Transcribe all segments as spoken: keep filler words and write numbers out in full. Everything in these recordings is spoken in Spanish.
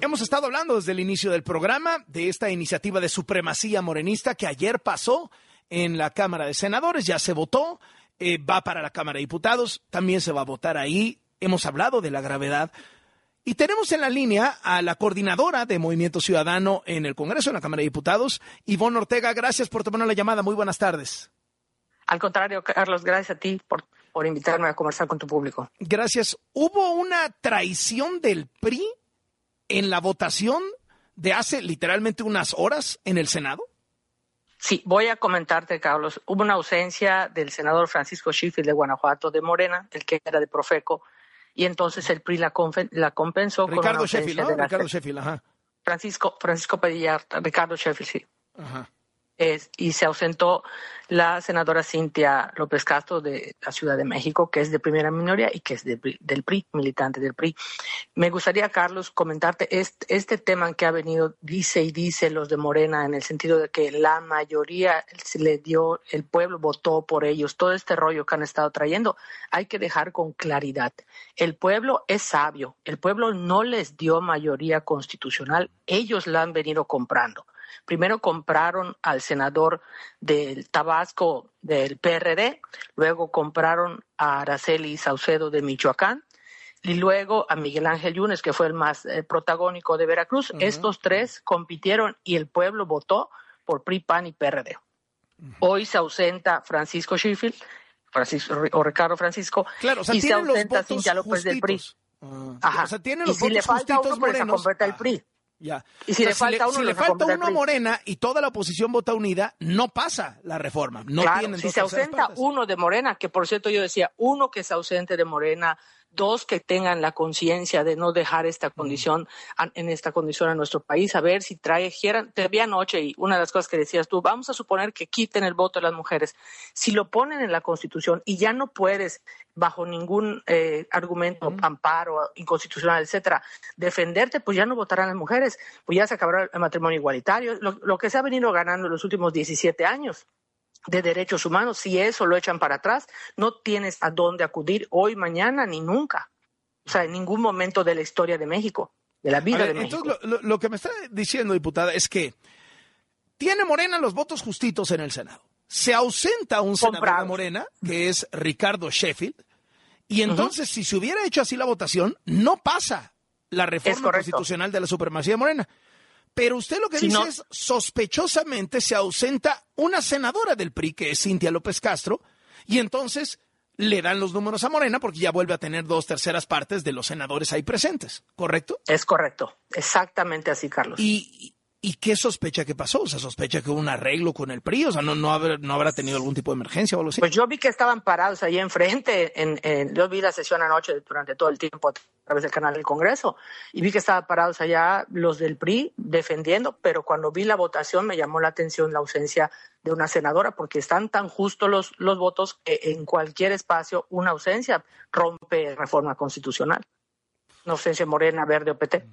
hemos estado hablando desde el inicio del programa de esta iniciativa de supremacía morenista que ayer pasó en la Cámara de Senadores, ya se votó, eh, va para la Cámara de Diputados, también se va a votar ahí. Hemos hablado de la gravedad. Y tenemos en la línea a la coordinadora de Movimiento Ciudadano en el Congreso, en la Cámara de Diputados, Ivonne Ortega. Gracias por tomar la llamada. Muy buenas tardes. Al contrario, Carlos, gracias a ti por, por invitarme a conversar con tu público. Gracias. ¿Hubo una traición del P R I en la votación de hace literalmente unas horas en el Senado? Sí, voy a comentarte, Carlos. Hubo una ausencia del senador Francisco Sheffield de Guanajuato, de Morena, el que era de Profeco, y entonces el P R I la, confen- la compensó Ricardo con una ausencia Sheffield, ¿no? de la Ricardo Sheffield, ajá. Francisco, Francisco Padilla, Ricardo Sheffield, sí. Ajá. Es, y se ausentó la senadora Cintia López Castro de la Ciudad de México, que es de primera minoría y que es de, del P R I, militante del P R I. Me gustaría, Carlos, comentarte este, este tema que ha venido, dice y dice los de Morena, en el sentido de que la mayoría se le dio, el pueblo votó por ellos, todo este rollo que han estado trayendo, hay que dejar con claridad. El pueblo es sabio, el pueblo no les dio mayoría constitucional, ellos la han venido comprando. Primero compraron al senador del Tabasco del P R D, luego compraron a Araceli Saucedo de Michoacán y luego a Miguel Ángel Yunes, que fue el más eh, protagónico de Veracruz. Uh-huh. Estos tres compitieron y el pueblo votó por P R I, P A N y P R D. Uh-huh. Hoy se ausenta Francisco Sheffield, Francisco, o Ricardo Francisco, claro, o sea, y se ausenta Cintia López del P R I. Uh, Ajá. O sea, tienen y los si votos le falta justitos uno, pues se morenos. completa el Ah. P R I. Ya. Y si o sea, le falta si uno, si le se falta uno a P R I. Morena y toda la oposición vota unida, no pasa la reforma. No claro, tienen si dos se terceras ausenta partes. uno de Morena, que por cierto yo decía, uno que se ausente de Morena, dos que tengan la conciencia de no dejar esta condición, mm. a, en esta condición a nuestro país, a ver si trajeran, te vi anoche y una de las cosas que decías tú, vamos a suponer que quiten el voto de las mujeres. Si lo ponen en la Constitución y ya no puedes, bajo ningún eh, argumento, mm. amparo, inconstitucional, etcétera, defenderte, pues ya no votarán las mujeres, pues ya se acabará el matrimonio igualitario, lo, lo que se ha venido ganando en los últimos diecisiete años de derechos humanos. Si eso lo echan para atrás, no tienes a dónde acudir hoy, mañana, ni nunca. O sea, en ningún momento de la historia de México, de la vida ver, de entonces México. Lo, lo que me está diciendo, diputada, es que tiene Morena los votos justitos en el Senado. Se ausenta un senador Comprados. de Morena, que es Ricardo Sheffield, y entonces uh-huh. si se hubiera hecho así la votación, no pasa la reforma constitucional de la supremacía de Morena. Pero usted lo que si dice no... es, sospechosamente se ausenta una senadora del P R I, que es Cintia López Castro, y entonces le dan los números a Morena porque ya vuelve a tener dos terceras partes de los senadores ahí presentes, ¿correcto? Es correcto, exactamente así, Carlos. ¿Y, y qué sospecha que pasó? O sea, ¿sospecha que hubo un arreglo con el P R I? O sea, ¿no, no, habrá, no habrá tenido algún tipo de emergencia o algo así? Pues yo vi que estaban parados ahí enfrente, en, en, yo vi la sesión anoche durante todo el tiempo a través del canal del Congreso, y vi que estaban parados allá los del P R I defendiendo, pero cuando vi la votación me llamó la atención la ausencia de una senadora, porque están tan justos los, los votos que en cualquier espacio una ausencia rompe reforma constitucional. Una ausencia Morena, Verde o P T.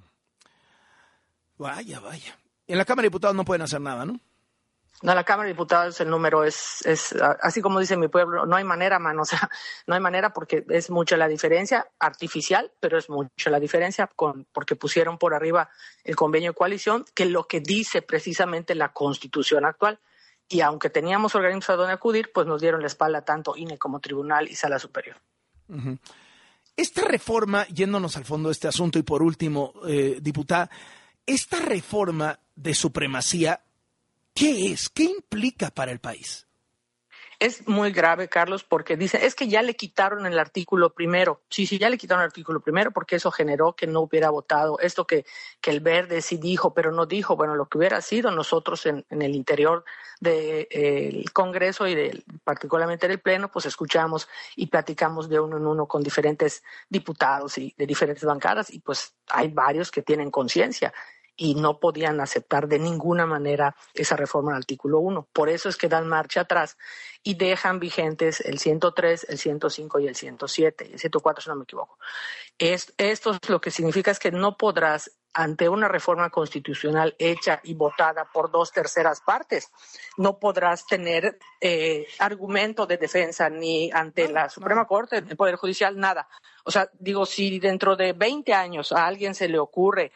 Vaya, vaya. En la Cámara de Diputados no pueden hacer nada, ¿no? No, la Cámara de Diputados el número es, es, así como dice mi pueblo, no hay manera, mano, o sea, no hay manera porque es mucha la diferencia, artificial, pero es mucha la diferencia con, porque pusieron por arriba el convenio de coalición, que es lo que dice precisamente la Constitución actual. Y aunque teníamos organismos a donde acudir, pues nos dieron la espalda tanto I N E como Tribunal y Sala Superior. Uh-huh. Esta reforma, yéndonos al fondo de este asunto y por último, eh, diputada, esta reforma de supremacía, ¿qué es? ¿Qué implica para el país? Es muy grave, Carlos, porque dicen, es que ya le quitaron el artículo primero. Sí, sí, ya le quitaron el artículo primero porque eso generó que no hubiera votado. Esto que, que el Verde sí dijo, pero no dijo. Bueno, lo que hubiera sido nosotros en, en el interior del de, Congreso y de, particularmente del Pleno, pues escuchamos y platicamos de uno en uno con diferentes diputados y de diferentes bancadas y pues hay varios que tienen conciencia y no podían aceptar de ninguna manera esa reforma al artículo uno. Por eso es que dan marcha atrás y dejan vigentes el ciento tres, el ciento cinco y el ciento siete, el ciento cuatro si no me equivoco. Es, esto es lo que significa es que no podrás, ante una reforma constitucional hecha y votada por dos terceras partes, no podrás tener eh, argumento de defensa ni ante no, la Suprema no. Corte, el Poder Judicial, nada. O sea, digo, si dentro de veinte años a alguien se le ocurre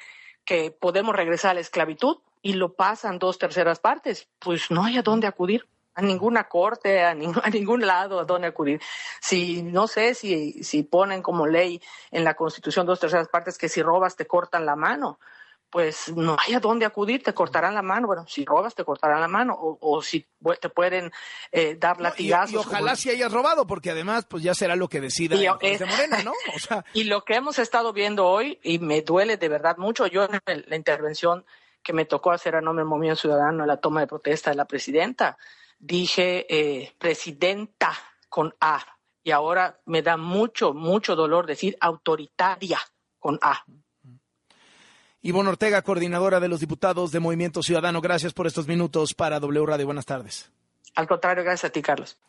que podemos regresar a la esclavitud y lo pasan dos terceras partes, pues no hay a dónde acudir. A ninguna corte, a, ning- a ningún lado a dónde acudir. Si, no sé, si, si ponen como ley en la Constitución dos terceras partes que si robas te cortan la mano, pues no hay a dónde acudir, te cortarán la mano. Bueno, si robas te cortarán la mano, o, o si te pueden eh, dar latigazos. No, y, y ojalá como... si hayas robado, porque además pues ya será lo que decida y, el juez eh, de Morena, ¿no? O sea... Y lo que hemos estado viendo hoy, y me duele de verdad mucho, yo en el, la intervención que me tocó hacer a nombre del Movimiento Ciudadano en la toma de protesta de la presidenta, dije eh, presidenta con A, y ahora me da mucho, mucho dolor decir autoritaria con A. Ivonne Ortega, coordinadora de los diputados de Movimiento Ciudadano, gracias por estos minutos para W Radio. Buenas tardes. Al contrario, gracias a ti, Carlos.